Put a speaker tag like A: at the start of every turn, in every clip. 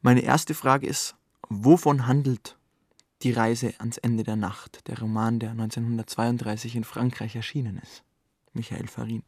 A: Meine erste Frage ist, wovon handelt Die Reise ans Ende der Nacht, der Roman, der 1932 in Frankreich erschienen ist? Michael Farin.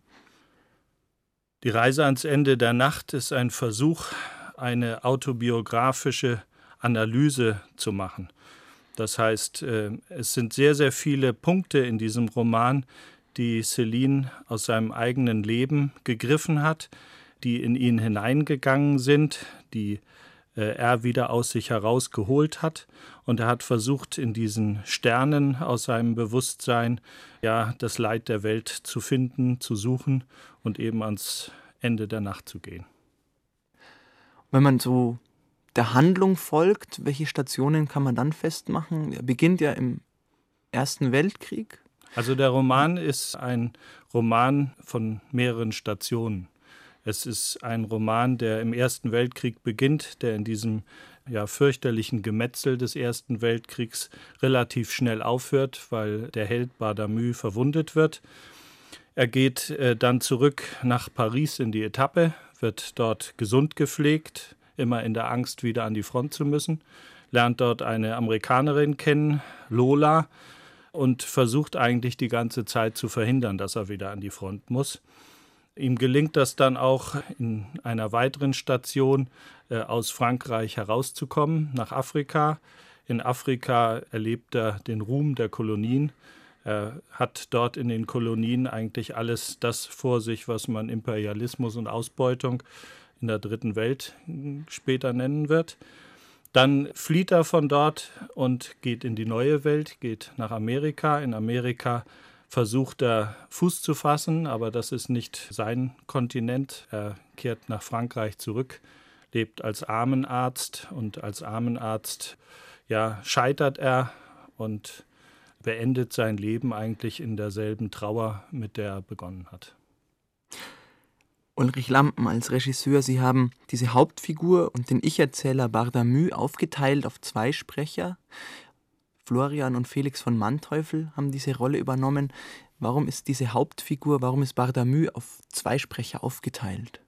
B: Die Reise ans Ende der Nacht ist ein Versuch, eine autobiografische Analyse zu machen. Das heißt, es sind sehr, sehr viele Punkte in diesem Roman, die Céline aus seinem eigenen Leben gegriffen hat, die in ihn hineingegangen sind, die er wieder aus sich herausgeholt hat. Und er hat versucht, in diesen Sternen aus seinem Bewusstsein das Leid der Welt zu finden, zu suchen und eben ans Ende der Nacht zu gehen.
A: Wenn man so der Handlung folgt, welche Stationen kann man dann festmachen? Er beginnt ja im Ersten Weltkrieg.
B: Also der Roman ist ein Roman von mehreren Stationen. Es ist ein Roman, der im Ersten Weltkrieg beginnt, der in diesem fürchterlichen Gemetzel des Ersten Weltkriegs relativ schnell aufhört, weil der Held Bardamü verwundet wird. Er geht dann zurück nach Paris in die Etappe, wird dort gesund gepflegt, immer in der Angst, wieder an die Front zu müssen, lernt dort eine Amerikanerin kennen, Lola, und versucht eigentlich die ganze Zeit zu verhindern, dass er wieder an die Front muss. Ihm gelingt das dann auch in einer weiteren Station aus Frankreich herauszukommen, nach Afrika. In Afrika erlebt er den Ruhm der Kolonien. Er hat dort in den Kolonien eigentlich alles das vor sich, was man Imperialismus und Ausbeutung in der Dritten Welt später nennen wird. Dann flieht er von dort und geht in die neue Welt, geht nach Amerika. In Amerika versucht er Fuß zu fassen, aber das ist nicht sein Kontinent. Er kehrt nach Frankreich zurück, lebt als Armenarzt und als Armenarzt scheitert er und beendet sein Leben eigentlich in derselben Trauer, mit der er begonnen hat.
A: Ulrich Lampen als Regisseur, Sie haben diese Hauptfigur und den Ich-Erzähler Bardamü aufgeteilt auf zwei Sprecher. Florian und Felix von Manteuffel haben diese Rolle übernommen. Warum ist diese Hauptfigur, warum ist Bardamü auf zwei Sprecher aufgeteilt?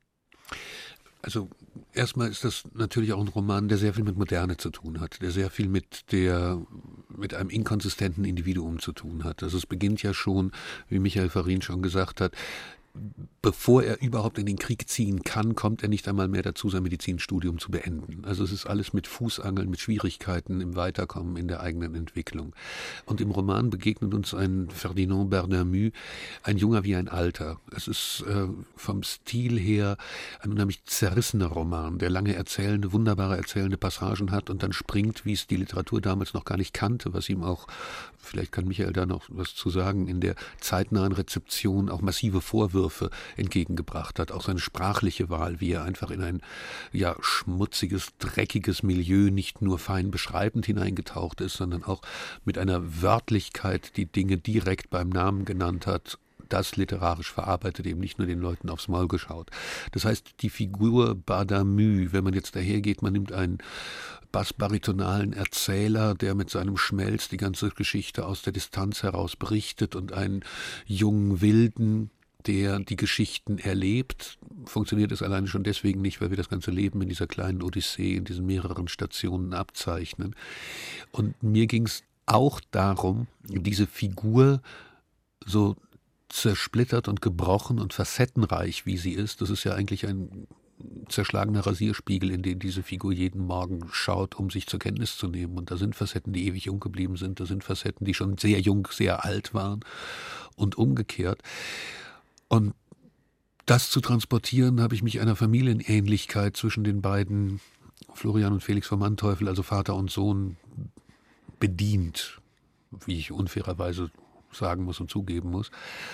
C: Also erstmal ist das natürlich auch ein Roman, der sehr viel mit Moderne zu tun hat, der sehr viel mit einem inkonsistenten Individuum zu tun hat. Also es beginnt ja schon, wie Michael Farin schon gesagt hat, bevor er überhaupt in den Krieg ziehen kann, kommt er nicht einmal mehr dazu, sein Medizinstudium zu beenden. Also es ist alles mit Fußangeln, mit Schwierigkeiten im Weiterkommen in der eigenen Entwicklung. Und im Roman begegnet uns ein Ferdinand Bardamü, ein Junger wie ein Alter. Es ist vom Stil her ein unheimlich zerrissener Roman, der lange erzählende, wunderbare erzählende Passagen hat und dann springt, wie es die Literatur damals noch gar nicht kannte, was ihm auch, vielleicht kann Michael da noch was zu sagen, in der zeitnahen Rezeption auch massive Vorwürfe entgegengebracht hat. Auch seine sprachliche Wahl, wie er einfach in ein schmutziges, dreckiges Milieu nicht nur fein beschreibend hineingetaucht ist, sondern auch mit einer Wörtlichkeit die Dinge direkt beim Namen genannt hat, das literarisch verarbeitet, eben nicht nur den Leuten aufs Maul geschaut. Das heißt, die Figur Bardamü, wenn man jetzt dahergeht, man nimmt einen bassbaritonalen Erzähler, der mit seinem Schmelz die ganze Geschichte aus der Distanz heraus berichtet und einen jungen Wilden, der die Geschichten erlebt, funktioniert es alleine schon deswegen nicht, weil wir das ganze Leben in dieser kleinen Odyssee, in diesen mehreren Stationen abzeichnen. Und mir ging es auch darum, diese Figur so zersplittert und gebrochen und facettenreich, wie sie ist, das ist ja eigentlich ein zerschlagener Rasierspiegel, in den diese Figur jeden Morgen schaut, um sich zur Kenntnis zu nehmen. Und da sind Facetten, die ewig jung geblieben sind, da sind Facetten, die schon sehr jung, sehr alt waren und umgekehrt. Und das zu transportieren, habe ich mich einer Familienähnlichkeit zwischen den beiden, Florian und Felix von Manteuffel, also Vater und Sohn, bedient, wie ich unfairerweise sagen muss und zugeben muss.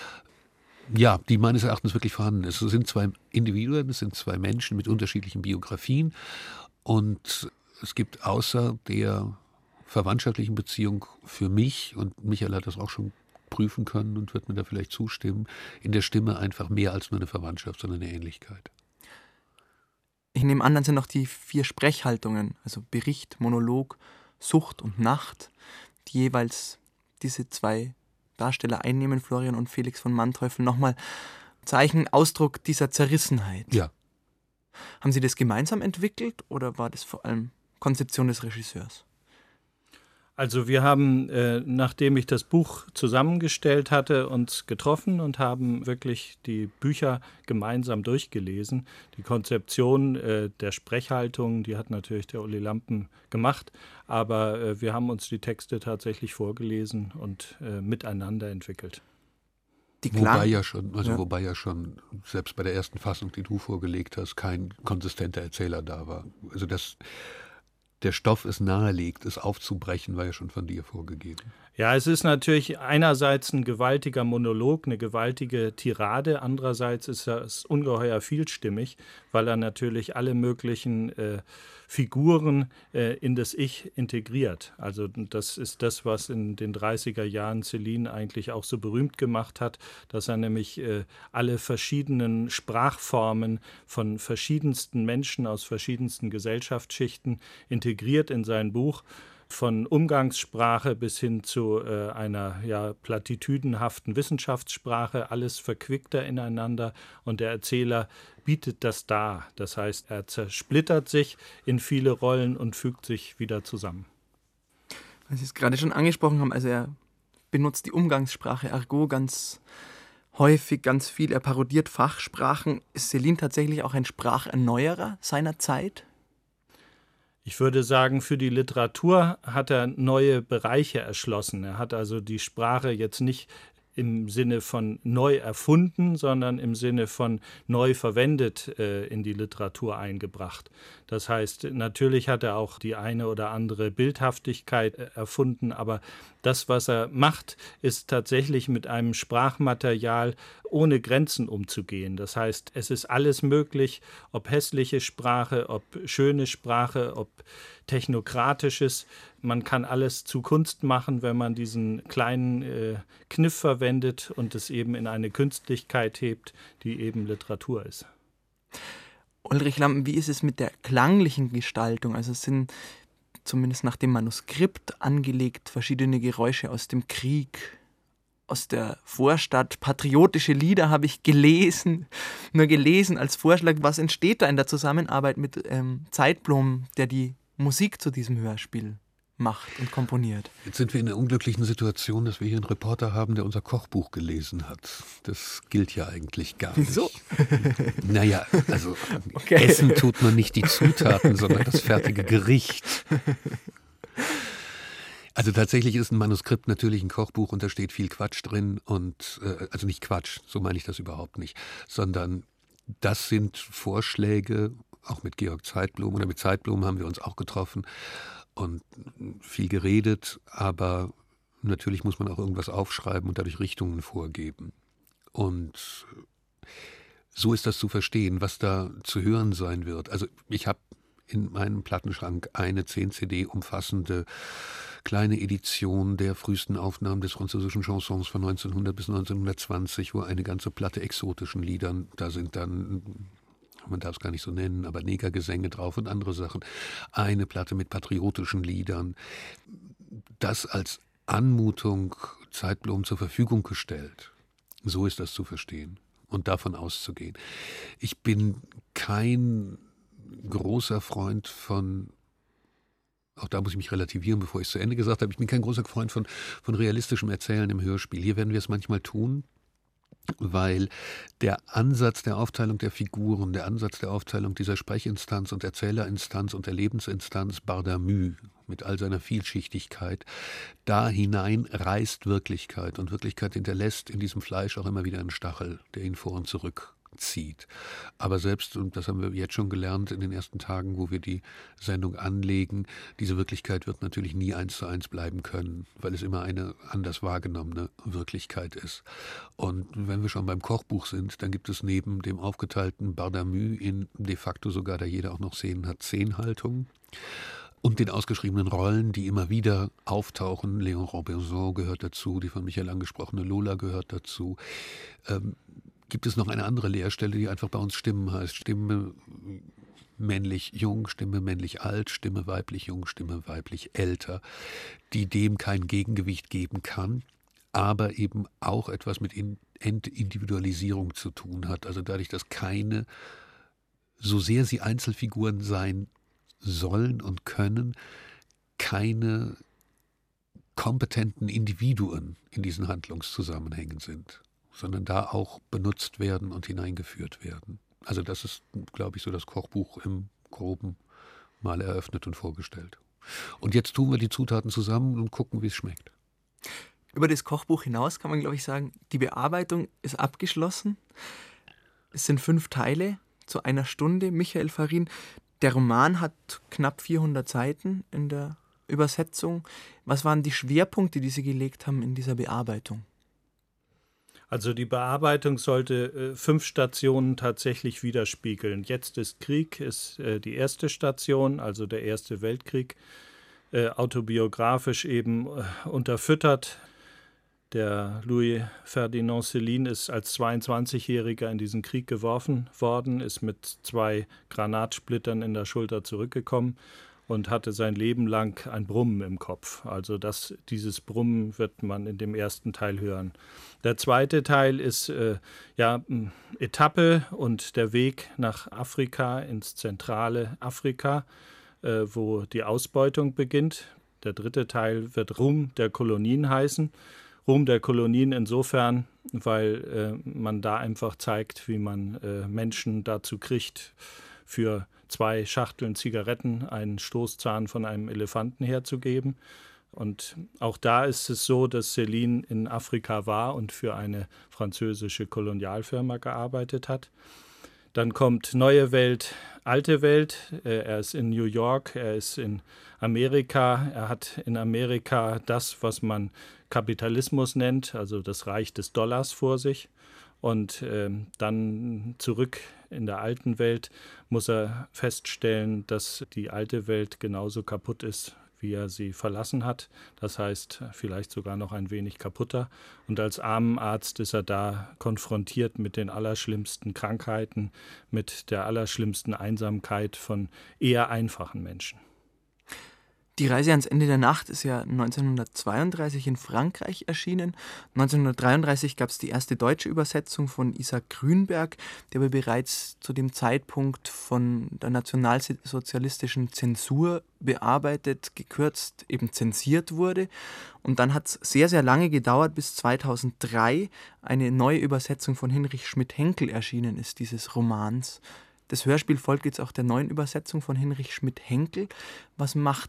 C: Ja, die meines Erachtens wirklich vorhanden ist. Es sind zwei Individuen, es sind zwei Menschen mit unterschiedlichen Biografien und es gibt außer der verwandtschaftlichen Beziehung für mich, und Michael hat das auch schon prüfen können und wird mir da vielleicht zustimmen, in der Stimme einfach mehr als nur eine Verwandtschaft, sondern eine Ähnlichkeit.
A: Ich nehme an, dann sind noch die 4 Sprechhaltungen, also Bericht, Monolog, Sucht und Nacht, die jeweils diese 2 Darsteller einnehmen, Florian und Felix von Manteuffel, nochmal Zeichen, Ausdruck dieser Zerrissenheit.
C: Ja.
A: Haben Sie das gemeinsam entwickelt oder war das vor allem Konzeption des Regisseurs?
B: Also wir haben, nachdem ich das Buch zusammengestellt hatte, uns getroffen und haben wirklich die Bücher gemeinsam durchgelesen. Die Konzeption der Sprechhaltung, die hat natürlich der Uli Lampen gemacht, aber wir haben uns die Texte tatsächlich vorgelesen und miteinander entwickelt.
C: Wobei ja schon, selbst bei der ersten Fassung, die du vorgelegt hast, kein konsistenter Erzähler da war. Also der Stoff es nahelegt, es aufzubrechen, war ja schon von dir vorgegeben.
B: Ja, es ist natürlich einerseits ein gewaltiger Monolog, eine gewaltige Tirade, andererseits ist es ungeheuer vielstimmig, weil er natürlich alle möglichen Figuren in das Ich integriert. Also das ist das, was in den 30er Jahren Céline eigentlich auch so berühmt gemacht hat, dass er nämlich alle verschiedenen Sprachformen von verschiedensten Menschen aus verschiedensten Gesellschaftsschichten integriert in sein Buch. Von Umgangssprache bis hin zu einer platitüdenhaften Wissenschaftssprache, alles verquickt er ineinander und der Erzähler bietet das dar. Das heißt, er zersplittert sich in viele Rollen und fügt sich wieder zusammen.
A: Weil Sie es gerade schon angesprochen haben, also er benutzt die Umgangssprache Argot ganz häufig, ganz viel, er parodiert Fachsprachen. Ist Céline tatsächlich auch ein Spracherneuerer seiner Zeit?
B: Ich würde sagen, für die Literatur hat er neue Bereiche erschlossen. Er hat also die Sprache jetzt nicht im Sinne von neu erfunden, sondern im Sinne von neu verwendet in die Literatur eingebracht. Das heißt, natürlich hat er auch die eine oder andere Bildhaftigkeit erfunden, aber das, was er macht, ist tatsächlich mit einem Sprachmaterial ohne Grenzen umzugehen. Das heißt, es ist alles möglich, ob hässliche Sprache, ob schöne Sprache, ob technokratisches. Man kann alles zu Kunst machen, wenn man diesen kleinen Kniff verwendet und es eben in eine Künstlichkeit hebt, die eben Literatur ist.
A: Ulrich Lampen, wie ist es mit der klanglichen Gestaltung? Also es sind zumindest nach dem Manuskript angelegt verschiedene Geräusche aus dem Krieg, aus der Vorstadt, patriotische Lieder habe ich nur gelesen als Vorschlag. Was entsteht da in der Zusammenarbeit mit Zeitblom, der die Musik zu diesem Hörspiel macht und komponiert?
C: Jetzt sind wir in der unglücklichen Situation, dass wir hier einen Reporter haben, der unser Kochbuch gelesen hat. Das gilt ja eigentlich gar nicht.
A: Wieso?
C: Naja, also
A: Okay.
C: Essen tut man nicht die Zutaten, sondern das fertige Gericht. Also tatsächlich ist ein Manuskript natürlich ein Kochbuch und da steht viel Quatsch drin und also nicht Quatsch, so meine ich das überhaupt nicht, sondern das sind Vorschläge, auch mit Georg Zeitblom oder mit Zeitblom haben wir uns auch getroffen und viel geredet, aber natürlich muss man auch irgendwas aufschreiben und dadurch Richtungen vorgeben. Und so ist das zu verstehen, was da zu hören sein wird. Also ich habe in meinem Plattenschrank eine 10 CD umfassende kleine Edition der frühesten Aufnahmen des französischen Chansons von 1900 bis 1920, wo eine ganze Platte exotischen Liedern, da sind dann, man darf es gar nicht so nennen, aber Negergesänge drauf und andere Sachen. Eine Platte mit patriotischen Liedern. Das als Anmutung Zeitblom zur Verfügung gestellt. So ist das zu verstehen und davon auszugehen. Ich bin kein großer Freund von, auch da muss ich mich relativieren, bevor ich es zu Ende gesagt habe, ich bin kein großer Freund von realistischem Erzählen im Hörspiel. Hier werden wir es manchmal tun, weil der Ansatz der Aufteilung der Figuren, der Ansatz der Aufteilung dieser Sprechinstanz und Erzählerinstanz und der Lebensinstanz Bardamü mit all seiner Vielschichtigkeit, da hinein reißt Wirklichkeit und Wirklichkeit hinterlässt in diesem Fleisch auch immer wieder einen Stachel, der ihn vor und zurück zieht. Aber selbst, und das haben wir jetzt schon gelernt in den ersten Tagen, wo wir die Sendung anlegen, diese Wirklichkeit wird natürlich nie 1:1 bleiben können, weil es immer eine anders wahrgenommene Wirklichkeit ist. Und wenn wir schon beim Kochbuch sind, dann gibt es neben dem aufgeteilten Bardamü in de facto sogar, da jeder auch noch Szenen hat, 10 Haltungen. Und den ausgeschriebenen Rollen, die immer wieder auftauchen. Léon Robinson gehört dazu, die von Michael angesprochene Lola gehört dazu. Gibt es noch eine andere Leerstelle, die einfach bei uns Stimmen heißt. Stimme männlich jung, Stimme männlich alt, Stimme weiblich jung, Stimme weiblich älter, die dem kein Gegengewicht geben kann, aber eben auch etwas mit Entindividualisierung zu tun hat. Also dadurch, dass keine so sehr sie Einzelfiguren sein sollen und können, keine kompetenten Individuen in diesen Handlungszusammenhängen sind, sondern da auch benutzt werden und hineingeführt werden. Also das ist, glaube ich, so das Kochbuch im Groben mal eröffnet und vorgestellt. Und jetzt tun wir die Zutaten zusammen und gucken, wie es schmeckt.
A: Über das Kochbuch hinaus kann man, glaube ich, sagen, die Bearbeitung ist abgeschlossen. Es sind 5 Teile zu 1 Stunde. Michael Farin, der Roman hat knapp 400 Seiten in der Übersetzung. Was waren die Schwerpunkte, die Sie gelegt haben in dieser Bearbeitung?
B: Also die Bearbeitung sollte 5 Stationen tatsächlich widerspiegeln. Jetzt ist Krieg, ist die erste Station, also der Erste Weltkrieg, autobiografisch eben unterfüttert. Der Louis Ferdinand Céline ist als 22-Jähriger in diesen Krieg geworfen worden, ist mit 2 Granatsplittern in der Schulter zurückgekommen und hatte sein Leben lang ein Brummen im Kopf. Also dieses Brummen wird man in dem ersten Teil hören. Der zweite Teil ist Etappe und der Weg nach Afrika, ins zentrale Afrika, wo die Ausbeutung beginnt. Der dritte Teil wird Ruhm der Kolonien heißen. Ruhm der Kolonien insofern, weil man da einfach zeigt, wie man Menschen dazu kriegt, für 2 Schachteln Zigaretten einen Stoßzahn von einem Elefanten herzugeben. Und auch da ist es so, dass Céline in Afrika war und für eine französische Kolonialfirma gearbeitet hat. Dann kommt Neue Welt, Alte Welt. Er ist in New York, er ist in Amerika. Er hat in Amerika das, was man Kapitalismus nennt, also das Reich des Dollars vor sich. Und dann zurück in der alten Welt muss er feststellen, dass die alte Welt genauso kaputt ist, wie er sie verlassen hat. Das heißt, vielleicht sogar noch ein wenig kaputter. Und als Armenarzt ist er da konfrontiert mit den allerschlimmsten Krankheiten, mit der allerschlimmsten Einsamkeit von eher einfachen Menschen.
A: Die Reise ans Ende der Nacht ist ja 1932 in Frankreich erschienen. 1933 gab es die erste deutsche Übersetzung von Isaac Grünberg, der aber bereits zu dem Zeitpunkt von der nationalsozialistischen Zensur bearbeitet, gekürzt, eben zensiert wurde. Und dann hat es sehr, sehr lange gedauert, bis 2003 eine neue Übersetzung von Hinrich Schmidt-Henkel erschienen ist, dieses Romans. Das Hörspiel folgt jetzt auch der neuen Übersetzung von Hinrich Schmidt-Henkel. Was macht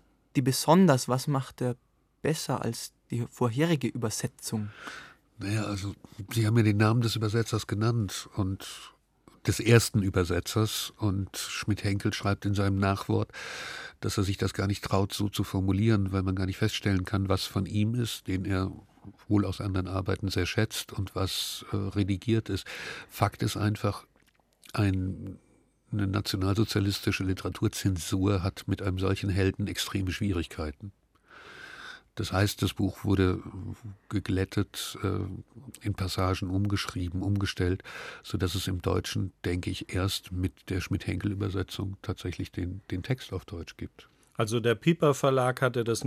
A: er besser als die vorherige Übersetzung?
C: Naja, also Sie haben ja den Namen des Übersetzers genannt und des ersten Übersetzers, und Schmidt-Henkel schreibt in seinem Nachwort, dass er sich das gar nicht traut, so zu formulieren, weil man gar nicht feststellen kann, was von ihm ist, den er wohl aus anderen Arbeiten sehr schätzt, und was redigiert ist. Fakt ist einfach, eine nationalsozialistische Literaturzensur hat mit einem solchen Helden extreme Schwierigkeiten. Das heißt, das Buch wurde geglättet, in Passagen umgeschrieben, umgestellt, sodass es im Deutschen, denke ich, erst mit der Schmidt-Henkel-Übersetzung tatsächlich den Text auf Deutsch gibt.
B: Also der Piper Verlag hatte das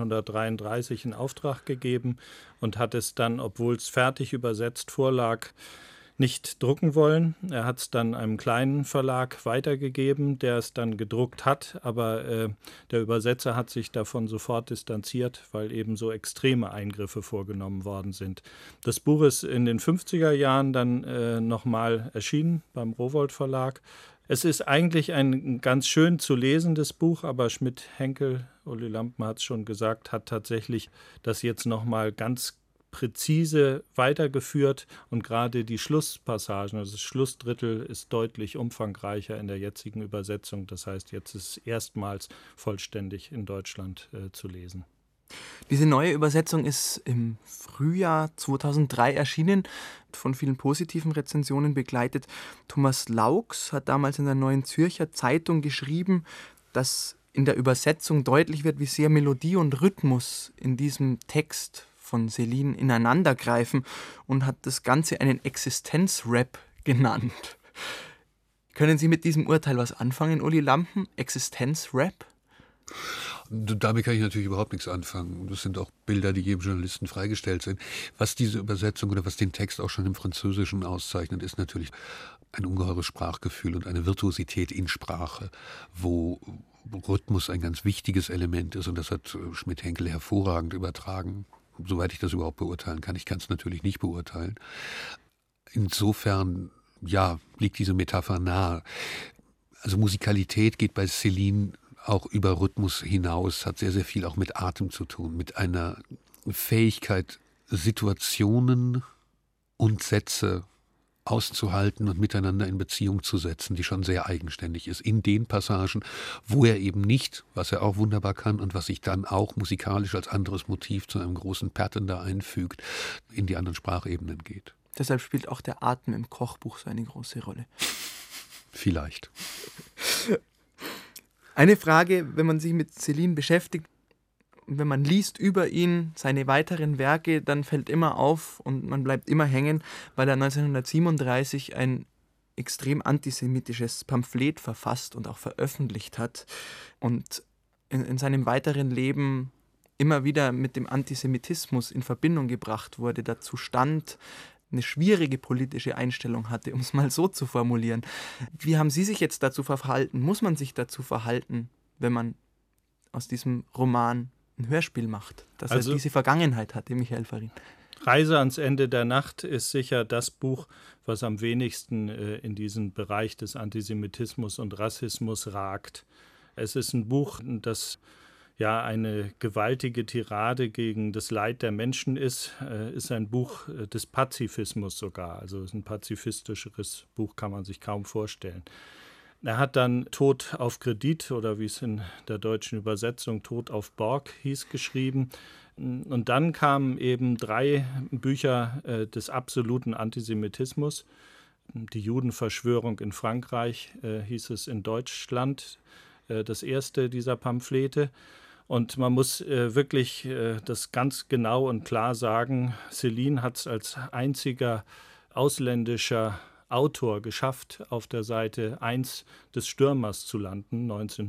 B: 1933 in Auftrag gegeben und hat es dann, obwohl es fertig übersetzt vorlag, nicht drucken wollen. Er hat es dann einem kleinen Verlag weitergegeben, der es dann gedruckt hat, aber der Übersetzer hat sich davon sofort distanziert, weil eben so extreme Eingriffe vorgenommen worden sind. Das Buch ist in den 50er Jahren dann nochmal erschienen beim Rowohlt Verlag. Es ist eigentlich ein ganz schön zu lesendes Buch, aber Schmidt-Henkel, Uli Lampen hat es schon gesagt, hat tatsächlich das jetzt nochmal ganz präzise weitergeführt, und gerade die Schlusspassagen, also das Schlussdrittel, ist deutlich umfangreicher in der jetzigen Übersetzung. Das heißt, jetzt ist es erstmals vollständig in Deutschland zu lesen.
A: Diese neue Übersetzung ist im Frühjahr 2003 erschienen, von vielen positiven Rezensionen begleitet. Thomas Laux hat damals in der Neuen Zürcher Zeitung geschrieben, dass in der Übersetzung deutlich wird, wie sehr Melodie und Rhythmus in diesem Text von Céline ineinandergreifen, und hat das Ganze einen Existenzrap genannt. Können Sie mit diesem Urteil was anfangen, Uli Lampen? Existenzrap?
C: Damit kann ich natürlich überhaupt nichts anfangen. Das sind auch Bilder, die jedem Journalisten freigestellt sind. Was diese Übersetzung oder was den Text auch schon im Französischen auszeichnet, ist natürlich ein ungeheures Sprachgefühl und eine Virtuosität in Sprache, wo Rhythmus ein ganz wichtiges Element ist. Und das hat Schmidt-Henkel hervorragend übertragen, soweit ich das überhaupt beurteilen kann. Ich kann es natürlich nicht beurteilen. Insofern, ja, liegt diese Metapher nahe. Also Musikalität geht bei Céline auch über Rhythmus hinaus, hat sehr, sehr viel auch mit Atem zu tun, mit einer Fähigkeit, Situationen und Sätze auszuhalten und miteinander in Beziehung zu setzen, die schon sehr eigenständig ist. In den Passagen, wo er eben nicht, was er auch wunderbar kann und was sich dann auch musikalisch als anderes Motiv zu einem großen Pattern da einfügt, in die anderen Sprachebenen geht.
A: Deshalb spielt auch der Atem im Kochbuch so eine große Rolle.
C: Vielleicht.
A: Eine Frage, wenn man sich mit Céline beschäftigt, wenn man liest über ihn, seine weiteren Werke, dann fällt immer auf und man bleibt immer hängen, weil er 1937 ein extrem antisemitisches Pamphlet verfasst und auch veröffentlicht hat und in seinem weiteren Leben immer wieder mit dem Antisemitismus in Verbindung gebracht wurde, dazu stand, eine schwierige politische Einstellung hatte, um es mal so zu formulieren. Wie haben Sie sich jetzt dazu verhalten? Muss man sich dazu verhalten, wenn man aus diesem Roman ein Hörspiel macht, dass er diese Vergangenheit hatte, Michael Farin?
B: Reise ans Ende der Nacht ist sicher das Buch, was am wenigsten in diesen Bereich des Antisemitismus und Rassismus ragt. Es ist ein Buch, das ja eine gewaltige Tirade gegen das Leid der Menschen ist ein Buch des Pazifismus sogar. Also ein pazifistischeres Buch kann man sich kaum vorstellen. Er hat dann Tod auf Kredit oder wie es in der deutschen Übersetzung Tod auf Borg hieß, geschrieben. Und dann kamen eben 3 Bücher des absoluten Antisemitismus. Die Judenverschwörung in Frankreich hieß es in Deutschland, das erste dieser Pamphlete. Und man muss wirklich das ganz genau und klar sagen, Céline hat es als einziger ausländischer Autor geschafft, auf der Seite 1 des Stürmers zu landen,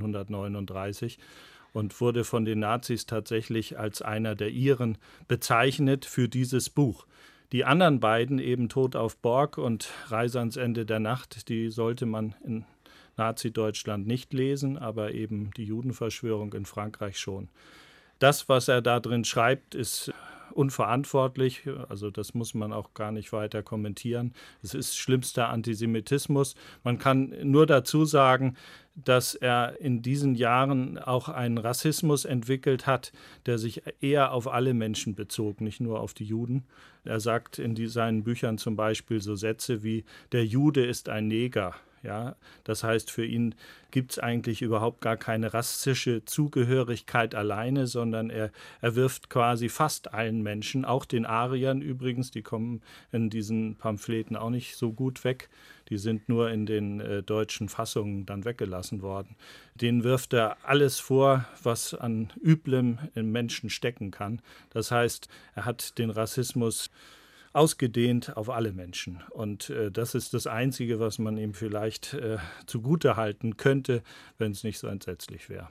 B: 1939, und wurde von den Nazis tatsächlich als einer der Iren bezeichnet für dieses Buch. Die anderen beiden, eben Tod auf Borg und Reise ans Ende der Nacht, die sollte man in Nazi-Deutschland nicht lesen, aber eben die Judenverschwörung in Frankreich schon. Das, was er da drin schreibt, ist unverantwortlich, also das muss man auch gar nicht weiter kommentieren. Es ist schlimmster Antisemitismus. Man kann nur dazu sagen, dass er in diesen Jahren auch einen Rassismus entwickelt hat, der sich eher auf alle Menschen bezog, nicht nur auf die Juden. Er sagt in seinen Büchern zum Beispiel so Sätze wie: Der Jude ist ein Neger. Ja, das heißt, für ihn gibt es eigentlich überhaupt gar keine rassische Zugehörigkeit alleine, sondern er wirft quasi fast allen Menschen, auch den Ariern übrigens, die kommen in diesen Pamphleten auch nicht so gut weg, die sind nur in den deutschen Fassungen dann weggelassen worden. Denen wirft er alles vor, was an Üblem im Menschen stecken kann. Das heißt, er hat den Rassismus ausgedehnt auf alle Menschen. Und das ist das Einzige, was man ihm vielleicht zugutehalten könnte, wenn es nicht so entsetzlich wäre.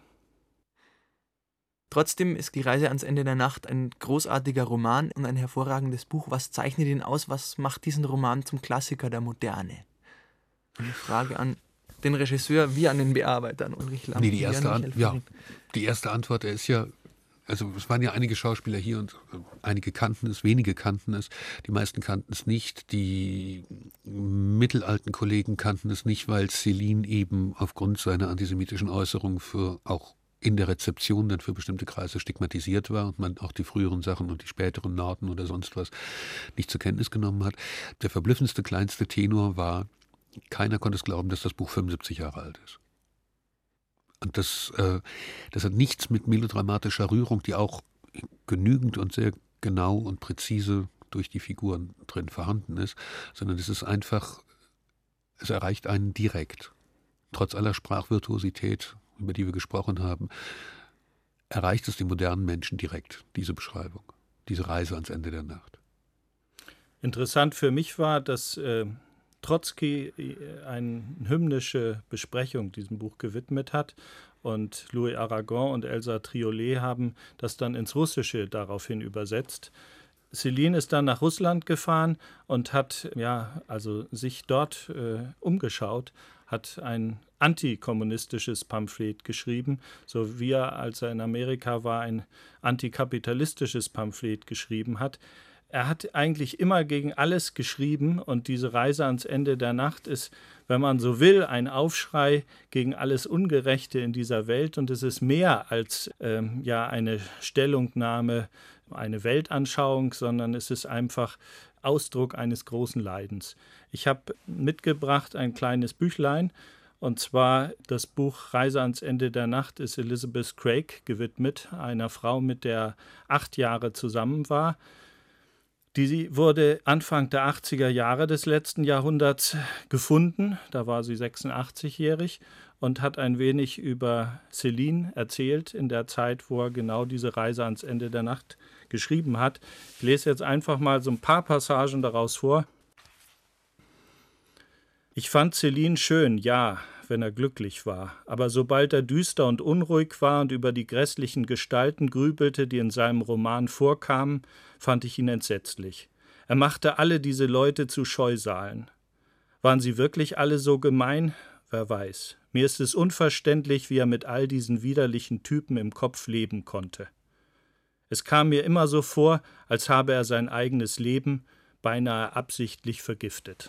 A: Trotzdem ist die Reise ans Ende der Nacht ein großartiger Roman und ein hervorragendes Buch. Was zeichnet ihn aus? Was macht diesen Roman zum Klassiker der Moderne? Eine Frage an den Regisseur wie an den Bearbeiter, an Ulrich Lamp.
C: Die erste Antwort, er ist ja, also es waren ja einige Schauspieler hier und einige kannten es, wenige kannten es, die meisten kannten es nicht, die mittelalten Kollegen kannten es nicht, weil Céline eben aufgrund seiner antisemitischen Äußerungen für auch in der Rezeption dann für bestimmte Kreise stigmatisiert war und man auch die früheren Sachen und die späteren Noten oder sonst was nicht zur Kenntnis genommen hat. Der verblüffendste, kleinste Tenor war, keiner konnte es glauben, dass das Buch 75 Jahre alt ist. Und das hat nichts mit melodramatischer Rührung, die auch genügend und sehr genau und präzise durch die Figuren drin vorhanden ist, sondern es ist einfach, es erreicht einen direkt. Trotz aller Sprachvirtuosität, über die wir gesprochen haben, erreicht es den modernen Menschen direkt, diese Beschreibung, diese Reise ans Ende der Nacht.
B: Interessant für mich war, dass Trotzki eine hymnische Besprechung diesem Buch gewidmet hat. Und Louis Aragon und Elsa Triolet haben das dann ins Russische daraufhin übersetzt. Céline ist dann nach Russland gefahren und hat sich dort umgeschaut, hat ein antikommunistisches Pamphlet geschrieben, so wie er, als er in Amerika war, ein antikapitalistisches Pamphlet geschrieben hat. Er hat eigentlich immer gegen alles geschrieben und diese Reise ans Ende der Nacht ist, wenn man so will, ein Aufschrei gegen alles Ungerechte in dieser Welt und es ist mehr als eine Stellungnahme, eine Weltanschauung, sondern es ist einfach Ausdruck eines großen Leidens. Ich habe mitgebracht ein kleines Büchlein, und zwar das Buch Reise ans Ende der Nacht ist Elizabeth Craig gewidmet, einer Frau, mit der er 8 Jahre zusammen war. Die wurde Anfang der 80er Jahre des letzten Jahrhunderts gefunden, da war sie 86-jährig und hat ein wenig über Céline erzählt in der Zeit, wo er genau diese Reise ans Ende der Nacht geschrieben hat. Ich lese jetzt einfach mal so ein paar Passagen daraus vor. Ich fand Céline schön, ja, wenn er glücklich war, aber sobald er düster und unruhig war und über die grässlichen Gestalten grübelte, die in seinem Roman vorkamen, fand ich ihn entsetzlich. Er machte alle diese Leute zu Scheusalen. Waren sie wirklich alle so gemein? Wer weiß. Mir ist es unverständlich, wie er mit all diesen widerlichen Typen im Kopf leben konnte. Es kam mir immer so vor, als habe er sein eigenes Leben beinahe absichtlich vergiftet.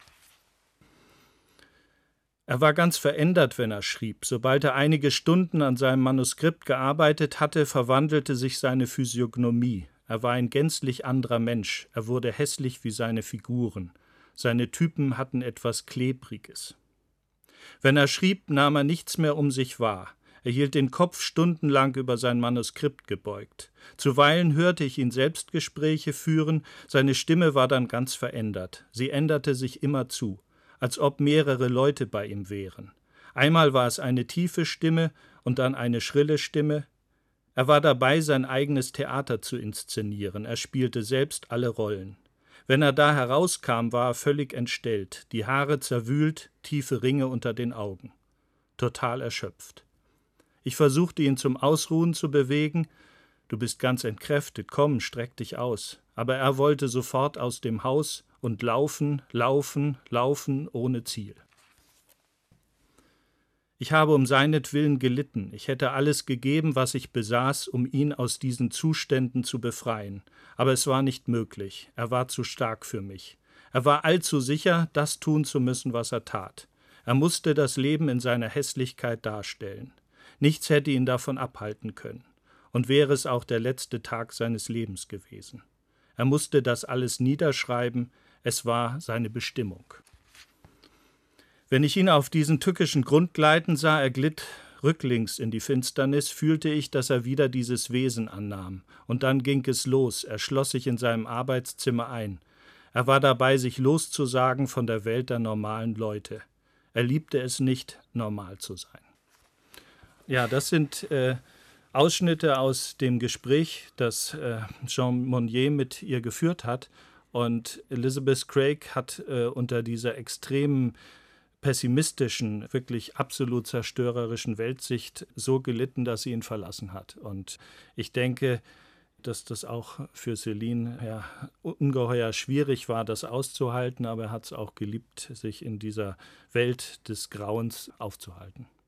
B: Er war ganz verändert, wenn er schrieb. Sobald er einige Stunden an seinem Manuskript gearbeitet hatte, verwandelte sich seine Physiognomie. Er war ein gänzlich anderer Mensch. Er wurde hässlich wie seine Figuren. Seine Typen hatten etwas Klebriges. Wenn er schrieb, nahm er nichts mehr um sich wahr. Er hielt den Kopf stundenlang über sein Manuskript gebeugt. Zuweilen hörte ich ihn Selbstgespräche führen. Seine Stimme war dann ganz verändert. Sie änderte sich immerzu, als ob mehrere Leute bei ihm wären. Einmal war es eine tiefe Stimme und dann eine schrille Stimme. Er war dabei, sein eigenes Theater zu inszenieren. Er spielte selbst alle Rollen. Wenn er da herauskam, war er völlig entstellt, die Haare zerwühlt, tiefe Ringe unter den Augen. Total erschöpft. Ich versuchte, ihn zum Ausruhen zu bewegen. »Du bist ganz entkräftet, komm, streck dich aus.« Aber er wollte sofort aus dem Haus und laufen, laufen, laufen ohne Ziel. Ich habe um seinetwillen gelitten. Ich hätte alles gegeben, was ich besaß, um ihn aus diesen Zuständen zu befreien. Aber es war nicht möglich. Er war zu stark für mich. Er war allzu sicher, das tun zu müssen, was er tat. Er musste das Leben in seiner Hässlichkeit darstellen. Nichts hätte ihn davon abhalten können. Und wäre es auch der letzte Tag seines Lebens gewesen. Er musste das alles niederschreiben. Es war seine Bestimmung. Wenn ich ihn auf diesen tückischen Grund gleiten sah, er glitt rücklings in die Finsternis, fühlte ich, dass er wieder dieses Wesen annahm. Und dann ging es los, er schloss sich in seinem Arbeitszimmer ein. Er war dabei, sich loszusagen von der Welt der normalen Leute. Er liebte es nicht, normal zu sein. Ja, das sind Ausschnitte aus dem Gespräch, das Jean Monnier mit ihr geführt hat. Und Elizabeth Craig hat unter dieser extremen pessimistischen, wirklich absolut zerstörerischen Weltsicht so gelitten, dass sie ihn verlassen hat. Und ich denke, dass das auch für Céline ungeheuer schwierig war, das auszuhalten, aber er hat es auch geliebt, sich in dieser Welt des Grauens aufzuhalten.